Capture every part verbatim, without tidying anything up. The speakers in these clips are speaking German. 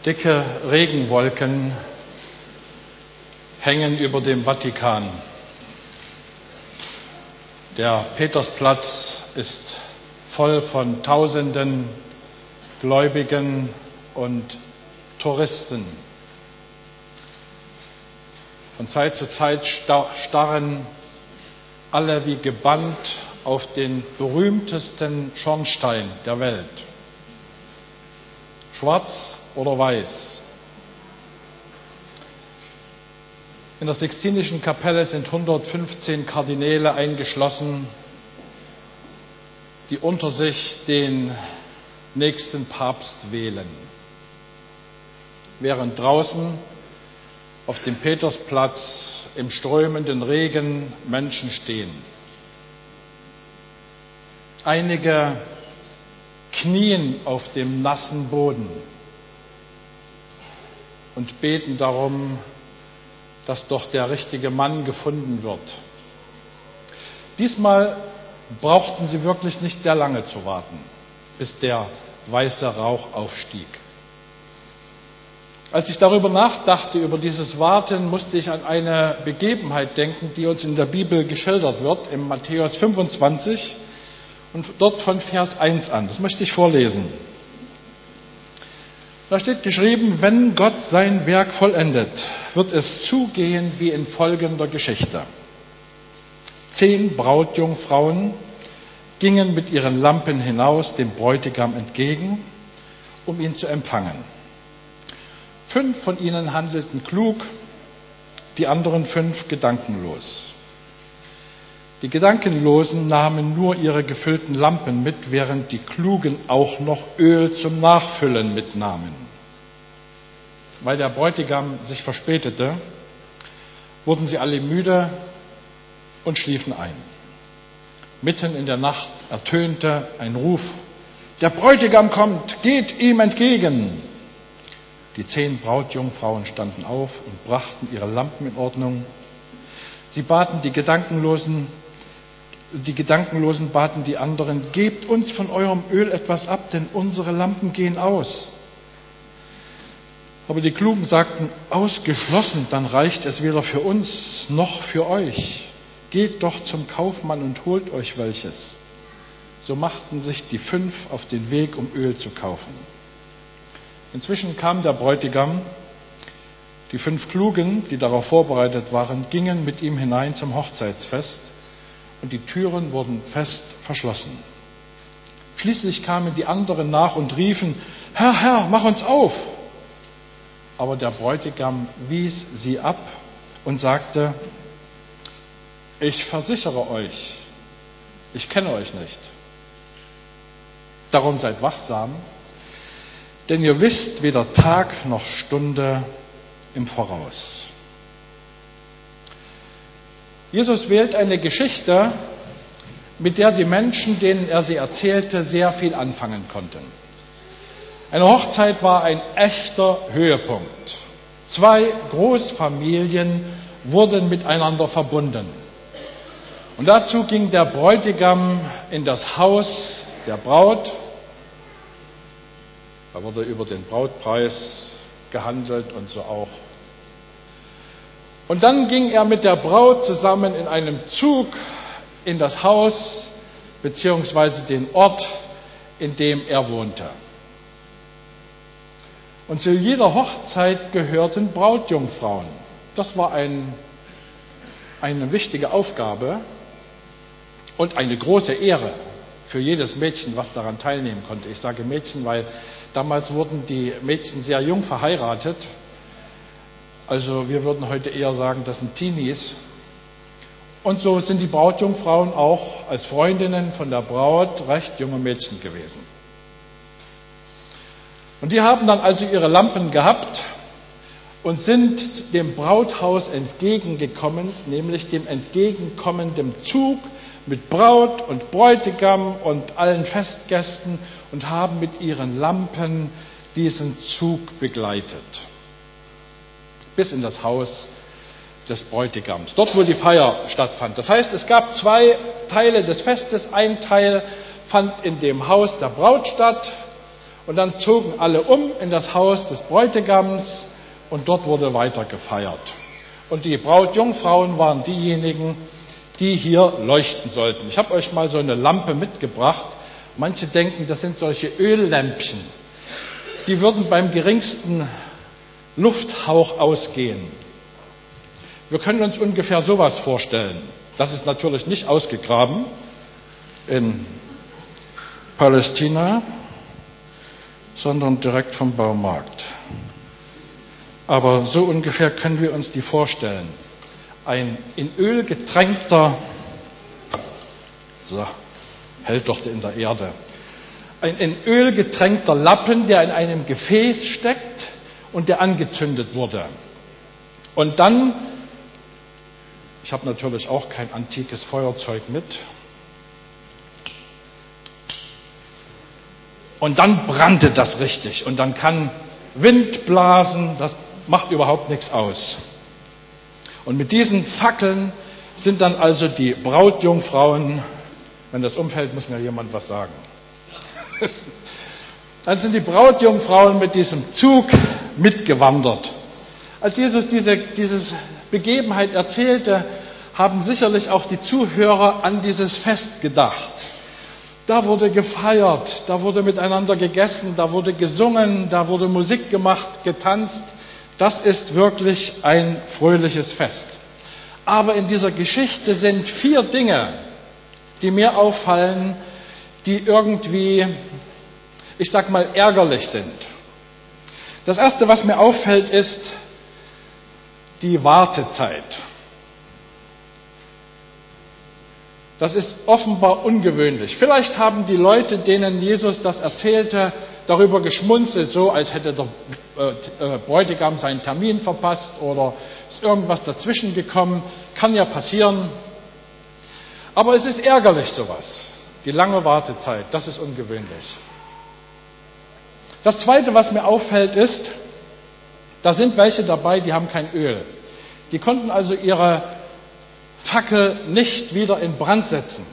Dicke Regenwolken hängen über dem Vatikan. Der Petersplatz ist voll von Tausenden Gläubigen und Touristen. Von Zeit zu Zeit starren alle wie gebannt auf den berühmtesten Schornstein der Welt. Schwarz oder weiß. In der Sixtinischen Kapelle sind hundertfünfzehn Kardinäle eingeschlossen, die unter sich den nächsten Papst wählen. Während draußen auf dem Petersplatz im strömenden Regen Menschen stehen. Einige knien auf dem nassen Boden und beten darum, dass doch der richtige Mann gefunden wird. Diesmal brauchten sie wirklich nicht sehr lange zu warten, bis der weiße Rauch aufstieg. Als ich darüber nachdachte, über dieses Warten, musste ich an eine Begebenheit denken, die uns in der Bibel geschildert wird, in Matthäus fünfundzwanzig und dort von Vers eins an. Das möchte ich vorlesen. Da steht geschrieben: Wenn Gott sein Werk vollendet, wird es zugehen wie in folgender Geschichte. Zehn Brautjungfrauen gingen mit ihren Lampen hinaus dem Bräutigam entgegen, um ihn zu empfangen. Fünf von ihnen handelten klug, die anderen fünf gedankenlos. Die Gedankenlosen nahmen nur ihre gefüllten Lampen mit, während die Klugen auch noch Öl zum Nachfüllen mitnahmen. Weil der Bräutigam sich verspätete, wurden sie alle müde und schliefen ein. Mitten in der Nacht ertönte ein Ruf: Der Bräutigam kommt, geht ihm entgegen! Die zehn Brautjungfrauen standen auf und brachten ihre Lampen in Ordnung. Sie baten die Gedankenlosen, die Gedankenlosen baten die anderen: Gebt uns von eurem Öl etwas ab, denn unsere Lampen gehen aus. Aber die Klugen sagten: Ausgeschlossen, dann reicht es weder für uns noch für euch. Geht doch zum Kaufmann und holt euch welches. So machten sich die fünf auf den Weg, um Öl zu kaufen. Inzwischen kam der Bräutigam. Die fünf Klugen, die darauf vorbereitet waren, gingen mit ihm hinein zum Hochzeitsfest und die Türen wurden fest verschlossen. Schließlich kamen die anderen nach und riefen: Herr, Herr, mach uns auf! Aber der Bräutigam wies sie ab und sagte: Ich versichere euch, ich kenne euch nicht. Darum seid wachsam, denn ihr wisst weder Tag noch Stunde im Voraus. Jesus wählt eine Geschichte, mit der die Menschen, denen er sie erzählte, sehr viel anfangen konnten. Eine Hochzeit war ein echter Höhepunkt. Zwei Großfamilien wurden miteinander verbunden. Und dazu ging der Bräutigam in das Haus der Braut. Da wurde über den Brautpreis gehandelt und so auch. Und dann ging er mit der Braut zusammen in einem Zug in das Haus beziehungsweise den Ort, in dem er wohnte. Und zu jeder Hochzeit gehörten Brautjungfrauen. Das war ein, eine wichtige Aufgabe und eine große Ehre für jedes Mädchen, was daran teilnehmen konnte. Ich sage Mädchen, weil damals wurden die Mädchen sehr jung verheiratet. Also wir würden heute eher sagen, das sind Teenies. Und so sind die Brautjungfrauen auch als Freundinnen von der Braut recht junge Mädchen gewesen. Und die haben dann also ihre Lampen gehabt und sind dem Brauthaus entgegengekommen, nämlich dem entgegenkommenden Zug mit Braut und Bräutigam und allen Festgästen, und haben mit ihren Lampen diesen Zug begleitet. Bis in das Haus des Bräutigams, dort wo die Feier stattfand. Das heißt, es gab zwei Teile des Festes. Ein Teil fand in dem Haus der Braut statt Und dann zogen alle um in das Haus des Bräutigams und dort wurde weiter gefeiert. Und die Brautjungfrauen waren diejenigen, die hier leuchten sollten. Ich habe euch mal so eine Lampe mitgebracht. Manche denken, das sind solche Öllämpchen. Die würden beim geringsten Lufthauch ausgehen. Wir können uns ungefähr sowas vorstellen. Das ist natürlich nicht ausgegraben in Palästina, sondern direkt vom Baumarkt. Aber so ungefähr können wir uns die vorstellen. Ein in Öl getränkter, so, hält doch in der Erde, ein in Öl getränkter Lappen, der in einem Gefäß steckt und der angezündet wurde. Und dann, ich habe natürlich auch kein antikes Feuerzeug mit, und dann brannte das richtig und dann kann Wind blasen, das macht überhaupt nichts aus. Und mit diesen Fackeln sind dann also die Brautjungfrauen, wenn das umfällt, muss mir jemand was sagen. Dann sind die Brautjungfrauen mit diesem Zug mitgewandert. Als Jesus diese dieses Begebenheit erzählte, haben sicherlich auch die Zuhörer an dieses Fest gedacht. Da wurde gefeiert, da wurde miteinander gegessen, da wurde gesungen, da wurde Musik gemacht, getanzt. Das ist wirklich ein fröhliches Fest. Aber in dieser Geschichte sind vier Dinge, die mir auffallen, die irgendwie, ich sag mal, ärgerlich sind. Das erste, was mir auffällt, ist die Wartezeit. Das ist offenbar ungewöhnlich. Vielleicht haben die Leute, denen Jesus das erzählte, darüber geschmunzelt, so als hätte der äh, Bräutigam seinen Termin verpasst oder ist irgendwas dazwischen gekommen. Kann ja passieren. Aber es ist ärgerlich sowas. Die lange Wartezeit, das ist ungewöhnlich. Das Zweite, was mir auffällt, ist, da sind welche dabei, die haben kein Öl. Die konnten also ihre Fackel nicht wieder in Brand setzen.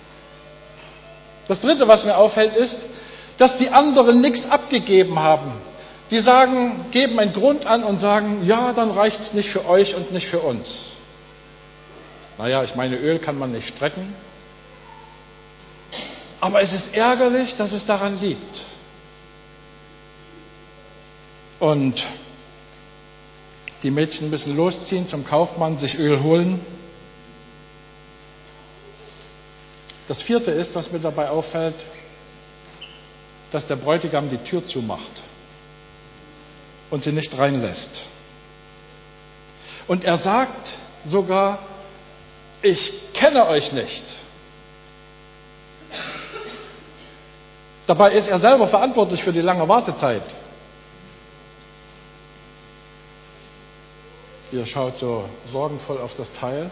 Das Dritte, was mir auffällt, ist, dass die anderen nichts abgegeben haben. Die sagen, geben einen Grund an und sagen, ja, dann reicht es nicht für euch und nicht für uns. Naja, ich meine, Öl kann man nicht strecken. Aber es ist ärgerlich, dass es daran liegt. Und die Mädchen müssen losziehen zum Kaufmann, sich Öl holen. Das Vierte ist, was mir dabei auffällt, dass der Bräutigam die Tür zumacht und sie nicht reinlässt. Und er sagt sogar, ich kenne euch nicht. Dabei ist er selber verantwortlich für die lange Wartezeit. Ihr schaut so sorgenvoll auf das Teil.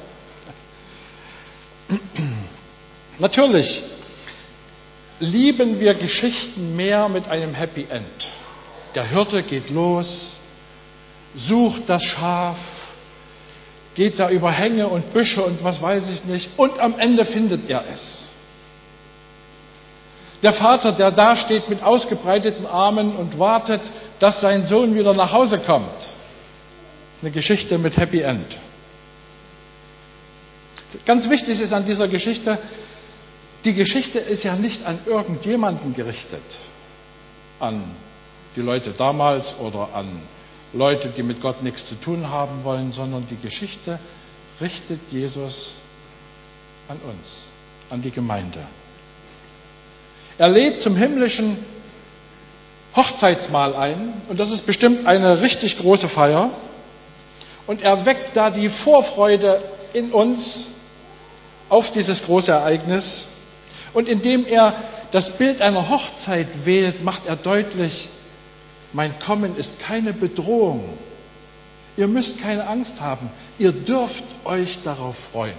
Natürlich lieben wir Geschichten mehr mit einem Happy End. Der Hirte geht los, sucht das Schaf, geht da über Hänge und Büsche und was weiß ich nicht, und am Ende findet er es. Der Vater, der da steht mit ausgebreiteten Armen und wartet, dass sein Sohn wieder nach Hause kommt. Das ist eine Geschichte mit Happy End. Ganz wichtig ist an dieser Geschichte, die Geschichte ist ja nicht an irgendjemanden gerichtet, an die Leute damals oder an Leute, die mit Gott nichts zu tun haben wollen, sondern die Geschichte richtet Jesus an uns, an die Gemeinde. Er lädt zum himmlischen Hochzeitsmahl ein und das ist bestimmt eine richtig große Feier und er weckt da die Vorfreude in uns auf dieses große Ereignis. Und indem er das Bild einer Hochzeit wählt, macht er deutlich, mein Kommen ist keine Bedrohung. Ihr müsst keine Angst haben. Ihr dürft euch darauf freuen.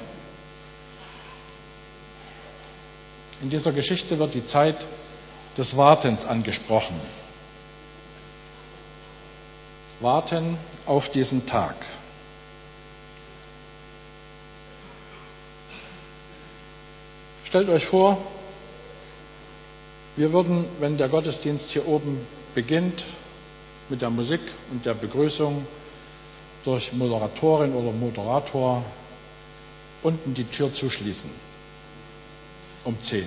In dieser Geschichte wird die Zeit des Wartens angesprochen. Warten auf diesen Tag. Stellt euch vor, Wir würden, wenn der Gottesdienst hier oben beginnt, mit der Musik und der Begrüßung durch Moderatorin oder Moderator unten die Tür zuschließen. Um zehn.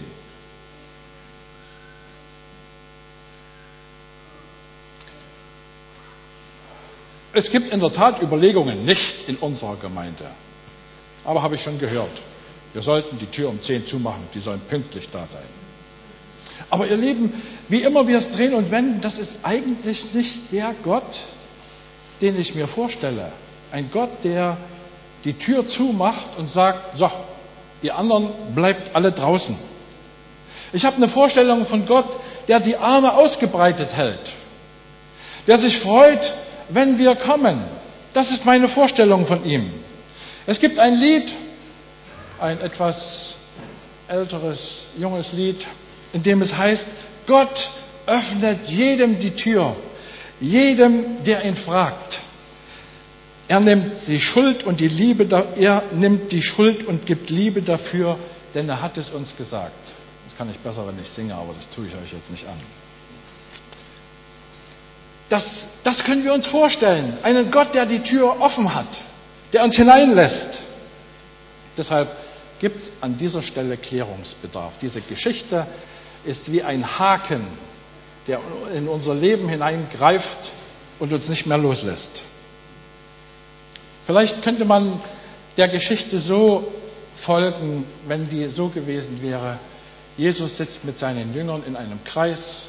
Es gibt in der Tat Überlegungen, nicht in unserer Gemeinde, aber habe ich schon gehört, wir sollten die Tür um zehn zumachen, die sollen pünktlich da sein. Aber ihr Lieben, wie immer wir es drehen und wenden, das ist eigentlich nicht der Gott, den ich mir vorstelle. Ein Gott, der die Tür zumacht und sagt, so, ihr anderen bleibt alle draußen. Ich habe eine Vorstellung von Gott, der die Arme ausgebreitet hält, der sich freut, wenn wir kommen. Das ist meine Vorstellung von ihm. Es gibt ein Lied, ein etwas älteres, junges Lied, in dem es heißt, Gott öffnet jedem die Tür, jedem, der ihn fragt. Er nimmt die Schuld und die Liebe, er nimmt die Schuld und gibt Liebe dafür, denn er hat es uns gesagt. Das kann ich besser, wenn ich singe, aber das tue ich euch jetzt nicht an. Das, das können wir uns vorstellen. Einen Gott, der die Tür offen hat, der uns hineinlässt. Deshalb gibt es an dieser Stelle Klärungsbedarf. Diese Geschichte ist wie ein Haken, der in unser Leben hineingreift und uns nicht mehr loslässt. Vielleicht könnte man der Geschichte so folgen, wenn die so gewesen wäre. Jesus sitzt mit seinen Jüngern in einem Kreis.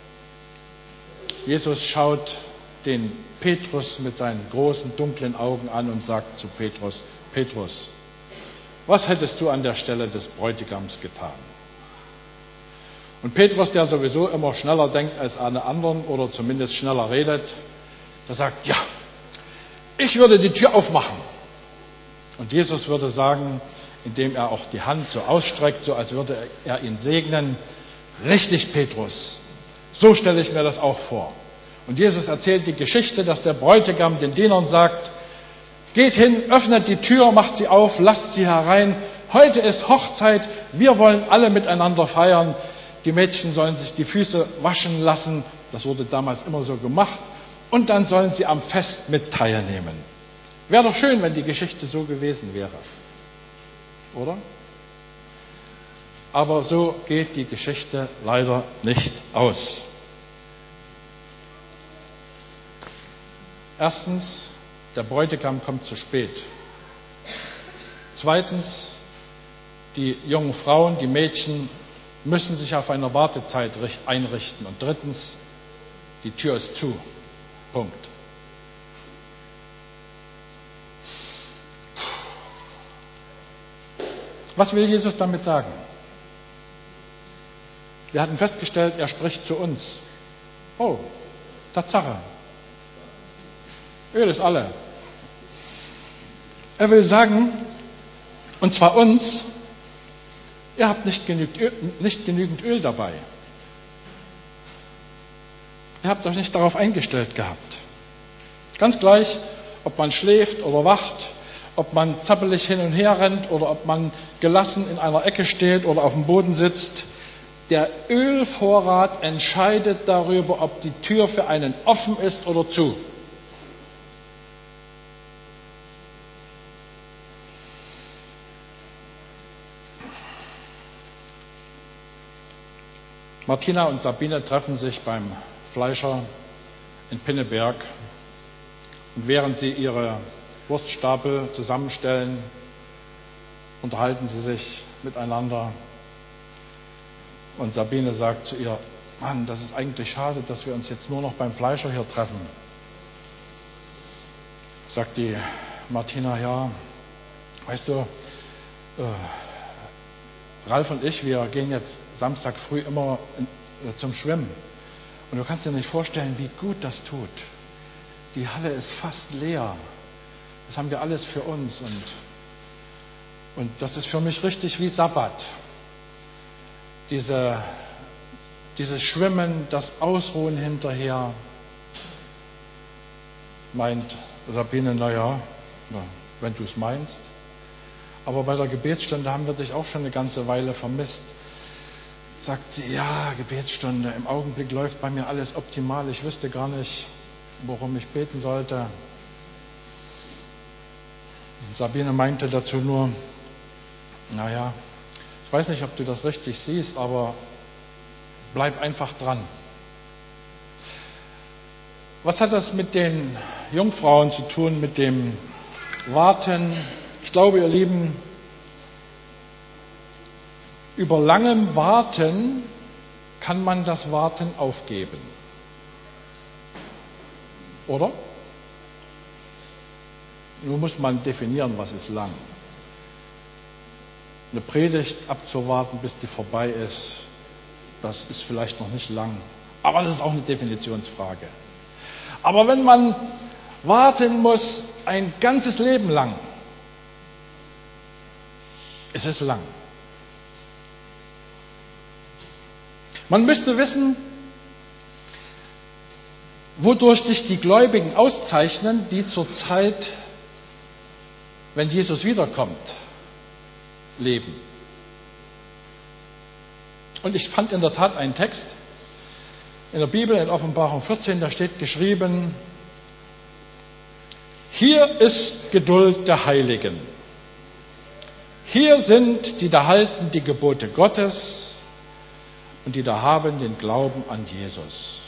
Jesus schaut den Petrus mit seinen großen, dunklen Augen an und sagt zu Petrus, Petrus, was hättest du an der Stelle des Bräutigams getan? Und Petrus, der sowieso immer schneller denkt als alle anderen oder zumindest schneller redet, der sagt, ja, ich würde die Tür aufmachen. Und Jesus würde sagen, indem er auch die Hand so ausstreckt, so als würde er ihn segnen, richtig, Petrus, so stelle ich mir das auch vor. Und Jesus erzählt die Geschichte, dass der Bräutigam den Dienern sagt, geht hin, öffnet die Tür, macht sie auf, lasst sie herein. Heute ist Hochzeit, wir wollen alle miteinander feiern. Die Mädchen sollen sich die Füße waschen lassen, das wurde damals immer so gemacht. Und dann sollen sie am Fest mit teilnehmen. Wäre doch schön, wenn die Geschichte so gewesen wäre. Oder? Aber so geht die Geschichte leider nicht aus. Erstens, der Bräutigam kommt zu spät. Zweitens, die jungen Frauen, die Mädchen müssen sich auf eine Wartezeit einrichten. Und drittens, die Tür ist zu. Punkt. Was will Jesus damit sagen? Wir hatten festgestellt, er spricht zu uns. Oh, Tatsache. Öl ist alle. Er will sagen, und zwar uns, ihr habt nicht genügend Öl, nicht genügend Öl dabei. Ihr habt euch nicht darauf eingestellt gehabt. Ganz gleich, ob man schläft oder wacht, ob man zappelig hin und her rennt oder ob man gelassen in einer Ecke steht oder auf dem Boden sitzt. Der Ölvorrat entscheidet darüber, ob die Tür für einen offen ist oder zu. Martina und Sabine treffen sich beim Fleischer in Pinneberg und während sie ihre Wurststapel zusammenstellen, unterhalten sie sich miteinander und Sabine sagt zu ihr, Mann, das ist eigentlich schade, dass wir uns jetzt nur noch beim Fleischer hier treffen. Sagt die Martina, ja, weißt du, äh, Ralf und ich, wir gehen jetzt Samstag früh immer in, äh, zum Schwimmen. Und du kannst dir nicht vorstellen, wie gut das tut. Die Halle ist fast leer. Das haben wir alles für uns. Und, und das ist für mich richtig wie Sabbat. Diese, dieses Schwimmen, das Ausruhen hinterher. Meint Sabine, naja, wenn du es meinst. Aber bei der Gebetsstunde haben wir dich auch schon eine ganze Weile vermisst. sagt sie, ja, Gebetsstunde, im Augenblick läuft bei mir alles optimal, ich wüsste gar nicht, worum ich beten sollte. Und Sabine meinte dazu nur, naja, ich weiß nicht, ob du das richtig siehst, aber bleib einfach dran. Was hat das mit den Jungfrauen zu tun, mit dem Warten? Ich glaube, ihr Lieben, über langem Warten kann man das Warten aufgeben. Oder? Nun muss man definieren, was ist lang. Eine Predigt abzuwarten, bis die vorbei ist, das ist vielleicht noch nicht lang. Aber das ist auch eine Definitionsfrage. Aber wenn man warten muss ein ganzes Leben lang, ist es lang. Man müsste wissen, wodurch sich die Gläubigen auszeichnen, die zur Zeit, wenn Jesus wiederkommt, leben. Und ich fand in der Tat einen Text in der Bibel, in Offenbarung vierzehn, da steht geschrieben, hier ist Geduld der Heiligen. Hier sind, die da halten die Gebote Gottes und die da haben den Glauben an Jesus.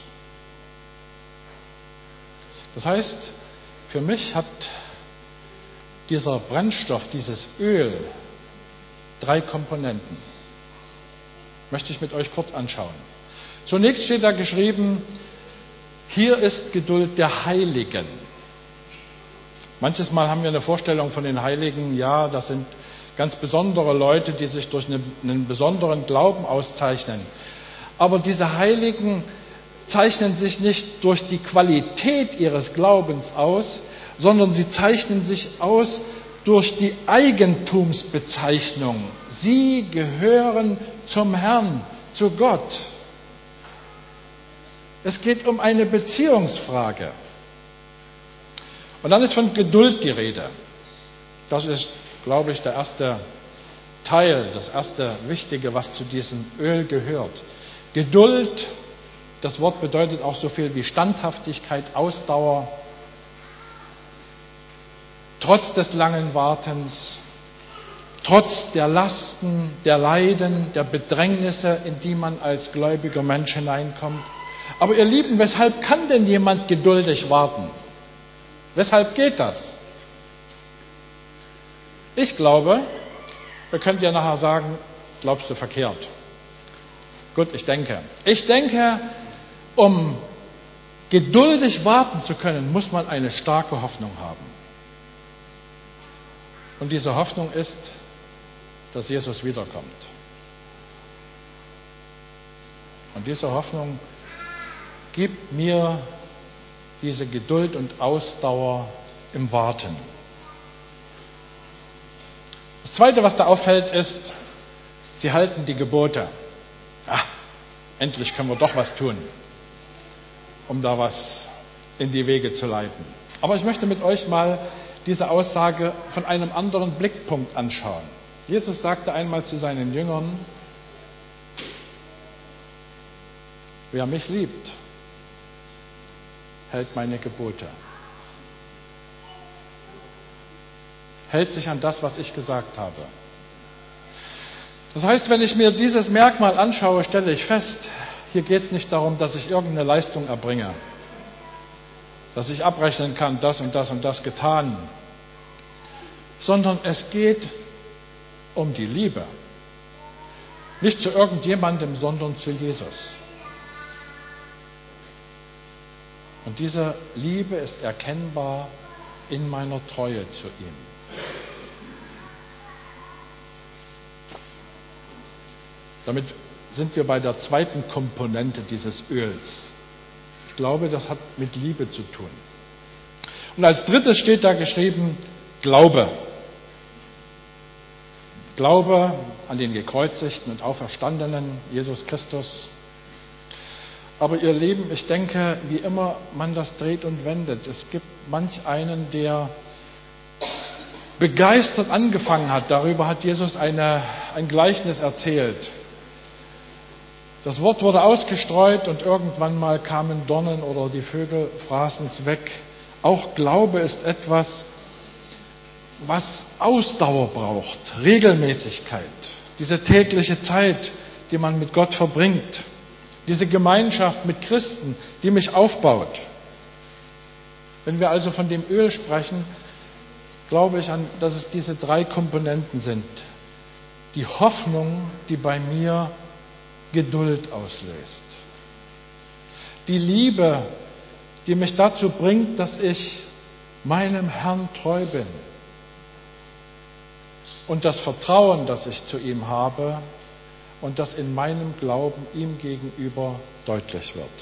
Das heißt, für mich hat dieser Brennstoff, dieses Öl, drei Komponenten. Möchte ich mit euch kurz anschauen. Zunächst steht da geschrieben, hier ist Geduld der Heiligen. Manches Mal haben wir eine Vorstellung von den Heiligen, ja, das sind ganz besondere Leute, die sich durch einen, einen besonderen Glauben auszeichnen. Aber diese Heiligen zeichnen sich nicht durch die Qualität ihres Glaubens aus, sondern sie zeichnen sich aus durch die Eigentumsbezeichnung. Sie gehören zum Herrn, zu Gott. Es geht um eine Beziehungsfrage. Und dann ist von Geduld die Rede. Das ist, glaube ich, der erste Teil, das erste Wichtige, was zu diesem Öl gehört. Geduld, das Wort bedeutet auch so viel wie Standhaftigkeit, Ausdauer, trotz des langen Wartens, trotz der Lasten, der Leiden, der Bedrängnisse, in die man als gläubiger Mensch hineinkommt. Aber ihr Lieben, weshalb kann denn jemand geduldig warten? Weshalb geht das? Ich glaube, ihr könnt ja nachher sagen, glaubst du verkehrt. Gut, ich denke. Ich denke, um geduldig warten zu können, muss man eine starke Hoffnung haben. Und diese Hoffnung ist, dass Jesus wiederkommt. Und diese Hoffnung gibt mir diese Geduld und Ausdauer im Warten. Das Zweite, was da auffällt, ist, sie halten die Gebote. Ah, endlich können wir doch was tun, um da was in die Wege zu leiten. Aber ich möchte mit euch mal diese Aussage von einem anderen Blickpunkt anschauen. Jesus sagte einmal zu seinen Jüngern, wer mich liebt, hält meine Gebote. Hält sich an das, was ich gesagt habe. Das heißt, wenn ich mir dieses Merkmal anschaue, stelle ich fest, hier geht es nicht darum, dass ich irgendeine Leistung erbringe, dass ich abrechnen kann, das und das und das getan, sondern es geht um die Liebe. Nicht zu irgendjemandem, sondern zu Jesus. Und diese Liebe ist erkennbar in meiner Treue zu ihm. Damit sind wir bei der zweiten Komponente dieses Öls. Ich glaube, das hat mit Liebe zu tun. Und als drittes steht da geschrieben, Glaube. Glaube an den gekreuzigten und auferstandenen Jesus Christus. Aber ihr Lieben, ich denke, wie immer man das dreht und wendet, es gibt manch einen, der begeistert angefangen hat. Darüber hat Jesus eine, ein Gleichnis erzählt. Das Wort wurde ausgestreut und irgendwann mal kamen Dornen oder die Vögel fraßen es weg. Auch Glaube ist etwas, was Ausdauer braucht, Regelmäßigkeit, diese tägliche Zeit, die man mit Gott verbringt, diese Gemeinschaft mit Christen, die mich aufbaut. Wenn wir also von dem Öl sprechen, glaube ich, an, dass es diese drei Komponenten sind. Die Hoffnung, die bei mir Geduld auslöst. Die Liebe, die mich dazu bringt, dass ich meinem Herrn treu bin. Und das Vertrauen, das ich zu ihm habe und das in meinem Glauben ihm gegenüber deutlich wird.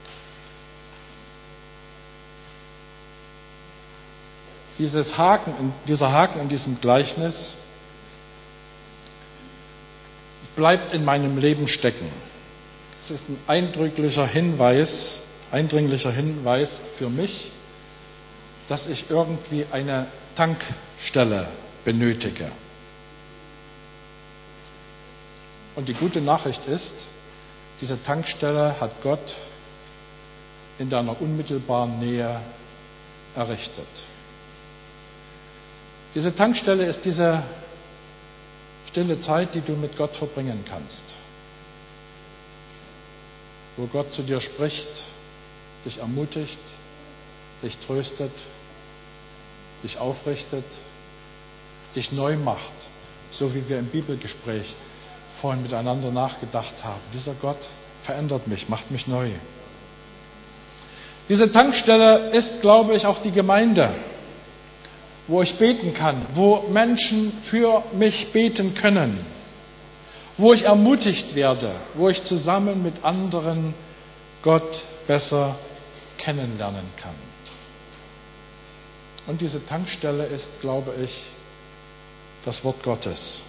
Dieses Haken, dieser Haken in diesem Gleichnis bleibt in meinem Leben stecken. Es ist ein eindrücklicher Hinweis, eindringlicher Hinweis für mich, dass ich irgendwie eine Tankstelle benötige. Und die gute Nachricht ist, diese Tankstelle hat Gott in deiner unmittelbaren Nähe errichtet. Diese Tankstelle ist diese stille Zeit, die du mit Gott verbringen kannst. Wo Gott zu dir spricht, dich ermutigt, dich tröstet, dich aufrichtet, dich neu macht, so wie wir im Bibelgespräch vorhin miteinander nachgedacht haben. Dieser Gott verändert mich, macht mich neu. Diese Tankstelle ist, glaube ich, auch die Gemeinde, wo ich beten kann, wo Menschen für mich beten können, wo ich ermutigt werde, wo ich zusammen mit anderen Gott besser kennenlernen kann. Und diese Tankstelle ist, glaube ich, das Wort Gottes,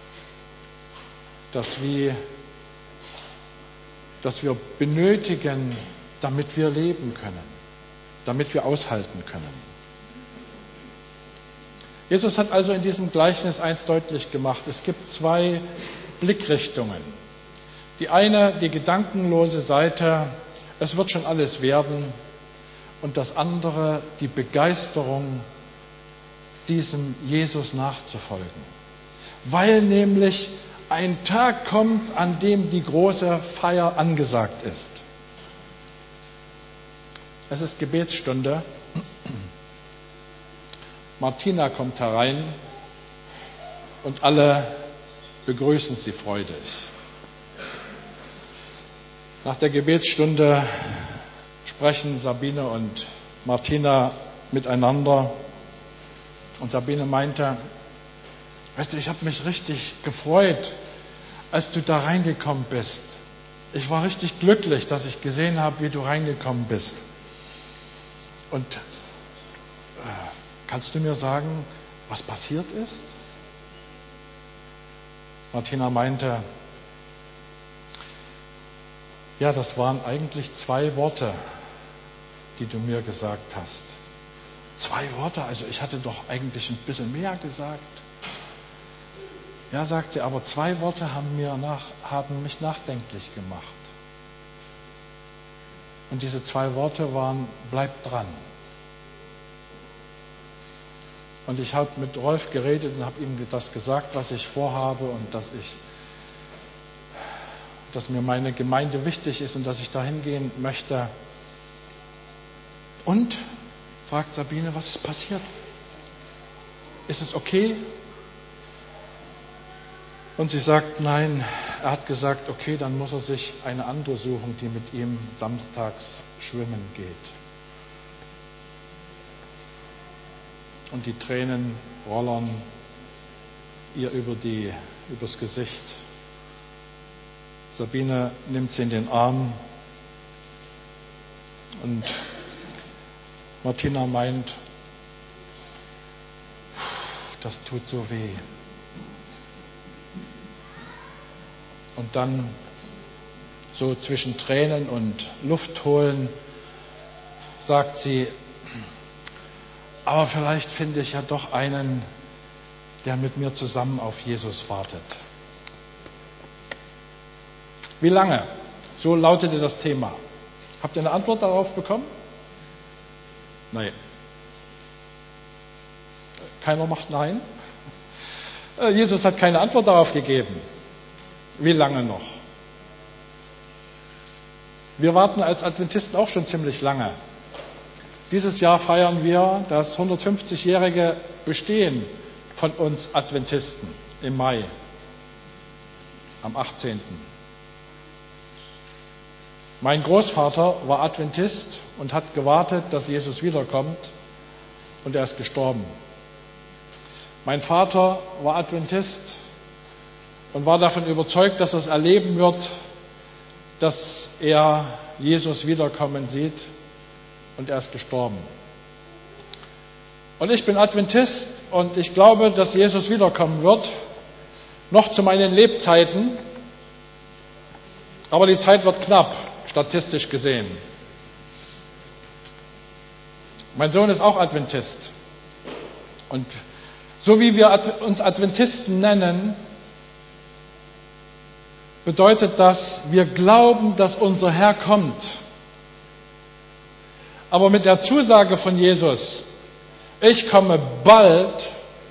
das wir, das wir benötigen, damit wir leben können, damit wir aushalten können. Jesus hat also in diesem Gleichnis eins deutlich gemacht. Es gibt zwei Blickrichtungen. Die eine, die gedankenlose Seite, es wird schon alles werden. Und das andere, die Begeisterung, diesem Jesus nachzufolgen. Weil nämlich ein Tag kommt, an dem die große Feier angesagt ist. Es ist Gebetsstunde. Martina kommt herein und alle begrüßen sie freudig. Nach der Gebetsstunde sprechen Sabine und Martina miteinander und Sabine meinte, weißt du, ich habe mich richtig gefreut, als du da reingekommen bist. Ich war richtig glücklich, dass ich gesehen habe, wie du reingekommen bist. Und äh, kannst du mir sagen, was passiert ist? Martina meinte, ja, das waren eigentlich zwei Worte, die du mir gesagt hast. Zwei Worte, also ich hatte doch eigentlich ein bisschen mehr gesagt. Ja, sagt sie, aber zwei Worte haben, mir nach, haben mich nachdenklich gemacht. Und diese zwei Worte waren, bleib dran. Und ich habe mit Rolf geredet und habe ihm das gesagt, was ich vorhabe und dass ich, dass mir meine Gemeinde wichtig ist und dass ich dahin gehen möchte. Und, fragt Sabine, was ist passiert? Ist es okay? Und sie sagt, nein, er hat gesagt, okay, dann muss er sich eine andere suchen, die mit ihm samstags schwimmen geht. Und die Tränen rollern ihr über die, übers Gesicht. Sabine nimmt sie in den Arm und Martina meint, das tut so weh. Und dann so zwischen Tränen und Luft holen sagt sie, aber vielleicht finde ich ja doch einen, der mit mir zusammen auf Jesus wartet. Wie lange? So lautete das Thema. Habt ihr eine Antwort darauf bekommen? Nein. Keiner macht Nein. Jesus hat keine Antwort darauf gegeben. Wie lange noch? Wir warten als Adventisten auch schon ziemlich lange. Dieses Jahr feiern wir das hundertfünfzigjährige Bestehen von uns Adventisten im Mai, am achtzehnten Mein Großvater war Adventist und hat gewartet, dass Jesus wiederkommt, und er ist gestorben. Mein Vater war Adventist und war davon überzeugt, dass er es erleben wird, dass er Jesus wiederkommen sieht, und er ist gestorben. Und ich bin Adventist und ich glaube, dass Jesus wiederkommen wird, noch zu meinen Lebzeiten, aber die Zeit wird knapp, statistisch gesehen. Mein Sohn ist auch Adventist. Und so wie wir uns Adventisten nennen, bedeutet das, wir glauben, dass unser Herr kommt. Aber mit der Zusage von Jesus, ich komme bald,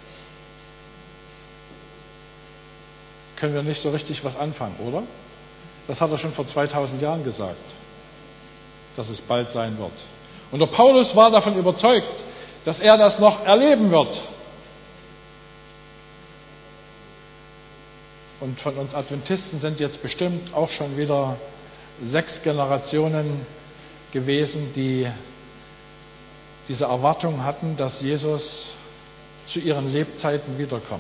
können wir nicht so richtig was anfangen, oder? Das hat er schon vor zweitausend Jahren gesagt, dass es bald sein wird. Und der Paulus war davon überzeugt, dass er das noch erleben wird. Und von uns Adventisten sind jetzt bestimmt auch schon wieder sechs Generationen gewesen, die diese Erwartung hatten, dass Jesus zu ihren Lebzeiten wiederkommt.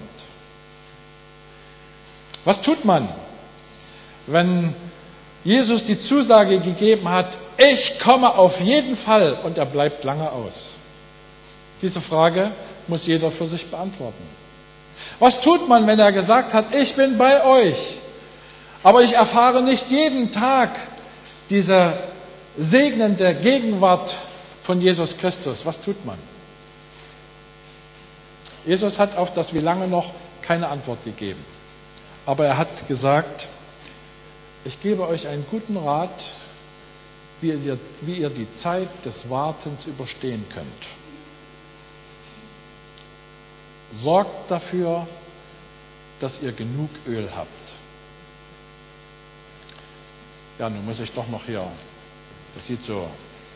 Was tut man, wenn Jesus die Zusage gegeben hat, ich komme auf jeden Fall, und er bleibt lange aus? Diese Frage muss jeder für sich beantworten. Was tut man, wenn er gesagt hat, ich bin bei euch, aber ich erfahre nicht jeden Tag diese segnende Gegenwart von Jesus Christus? Was tut man? Jesus hat auf das wie lange noch keine Antwort gegeben. Aber er hat gesagt, ich gebe euch einen guten Rat, wie ihr, wie ihr die Zeit des Wartens überstehen könnt. Sorgt dafür, dass ihr genug Öl habt. Ja, nun muss ich doch noch hier, das sieht so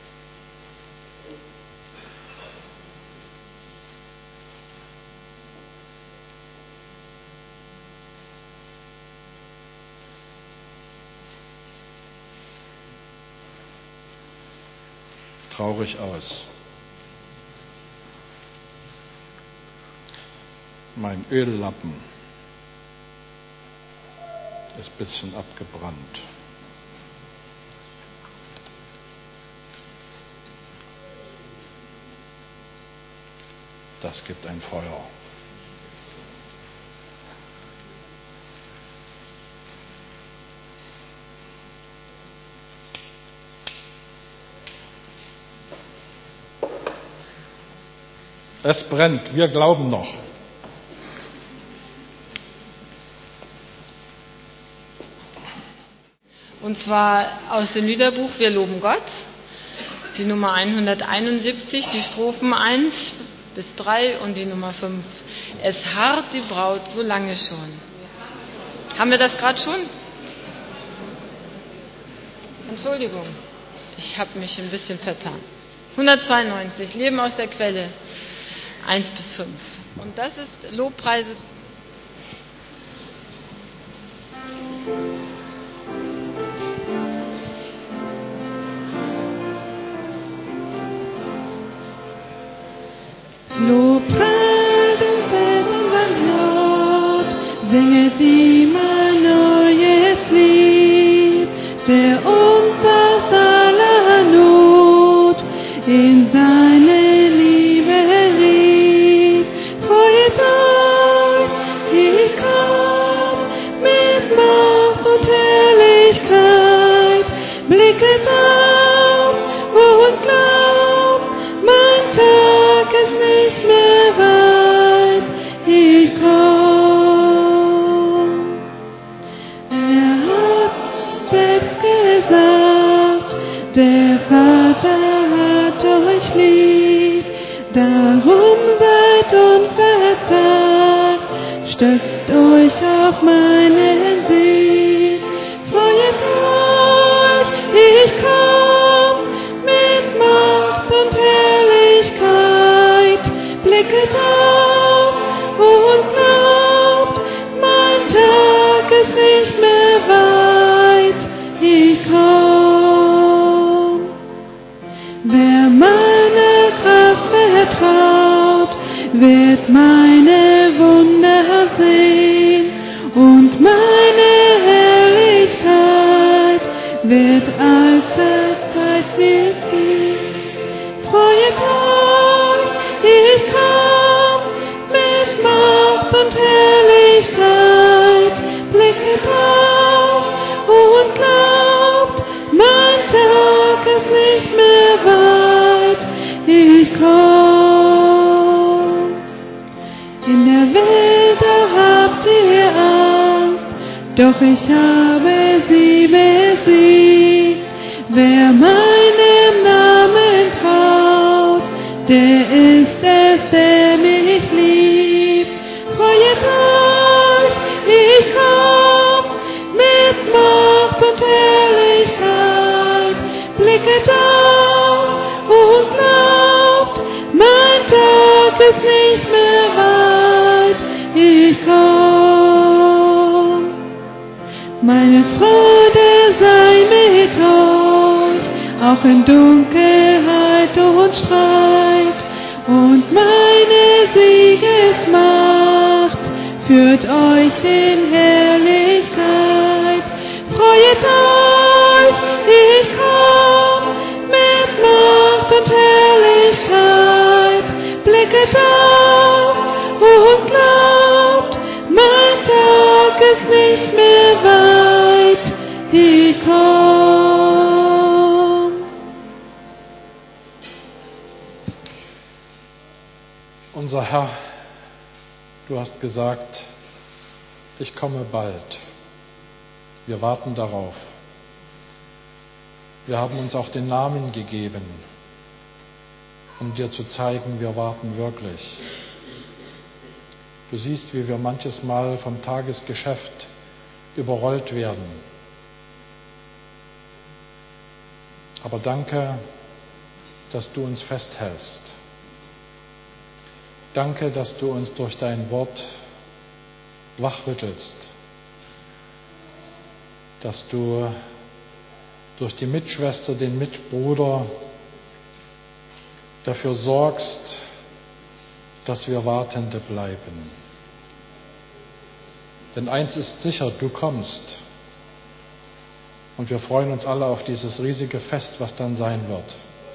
traurig aus. Mein Öllappen ist ein bisschen abgebrannt. Das gibt ein Feuer. Es brennt, wir glauben noch. Und zwar aus dem Liederbuch Wir loben Gott, die Nummer hunderteinundsiebzig, die Strophen eins bis drei und die Nummer fünf. Es harrt die Braut so lange schon. Haben wir das gerade schon? Entschuldigung, ich habe mich ein bisschen vertan. hundertzweiundneunzig, Leben aus der Quelle, eins bis fünf. Und das ist Lobpreise. Lobpreisen fällt unseren Haupt, singet ihm ein neues Lied, der uns aus aller Not in seine Liebe rief. Freut euch, ich komm mit Macht und Herrlichkeit, blicket auf und glaubt, mein Tag ist nicht mehr weit, ich komm. Er hat selbst gesagt, Der Vater hat euch lieb, darum seid unverzagt. Stützt euch auf meinen Sieg, freut euch, ich komm mit Macht und Herrlichkeit. Blicket auf und glaubt, mein Tag ist nicht mehr weit. Ich komm. Wer meine Kraft vertraut, wird meine Wunder sehen und meine Herrlichkeit wird allzeit mitgehen. Freut euch, ich komm mit Macht und Herrlichkeit. Blicket auf und glaubt, mein Tag ist nicht mehr weit. Ich komm. In der Welt, da habt ihr Angst, doch ich habe sie besiegt. Wer meinem Namen traut, der ist es, der mich liebt. Freut euch, ich komm mit Macht und Herrlichkeit. Blicket auf und glaubt, mein Tag ist nicht mehr weit. Ich komm. Meine Freude sei mit euch, auch in Dunkelheit und Streit. Und meine Siegesmacht führt euch in Herrlichkeit. Freut euch, ich komm mit Macht und Herrlichkeit. Blicket auf und glaubt, mein Tag ist nicht mehr weit. Ich komm. Unser Herr, du hast gesagt, ich komme bald. Wir warten darauf. Wir haben uns auch den Namen gegeben, um dir zu zeigen, wir warten wirklich. Du siehst, wie wir manches Mal vom Tagesgeschäft überrollt werden. Aber danke, dass du uns festhältst. Danke, dass du uns durch dein Wort wachrüttelst, dass du durch die Mitschwester, den Mitbruder dafür sorgst, dass wir Wartende bleiben. Denn eins ist sicher, du kommst. Und wir freuen uns alle auf dieses riesige Fest, was dann sein wird.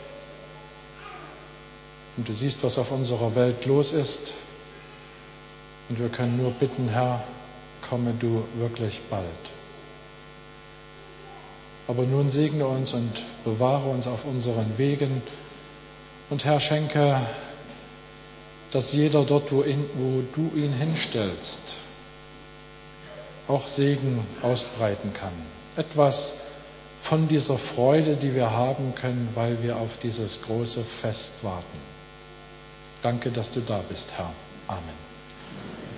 Und du siehst, was auf unserer Welt los ist. Und wir können nur bitten, Herr, komme du wirklich bald. Aber nun segne uns und bewahre uns auf unseren Wegen. Und Herr, schenke, dass jeder dort, wo, in, wo du ihn hinstellst, auch Segen ausbreiten kann. Etwas von dieser Freude, die wir haben können, weil wir auf dieses große Fest warten. Danke, dass du da bist, Herr. Amen.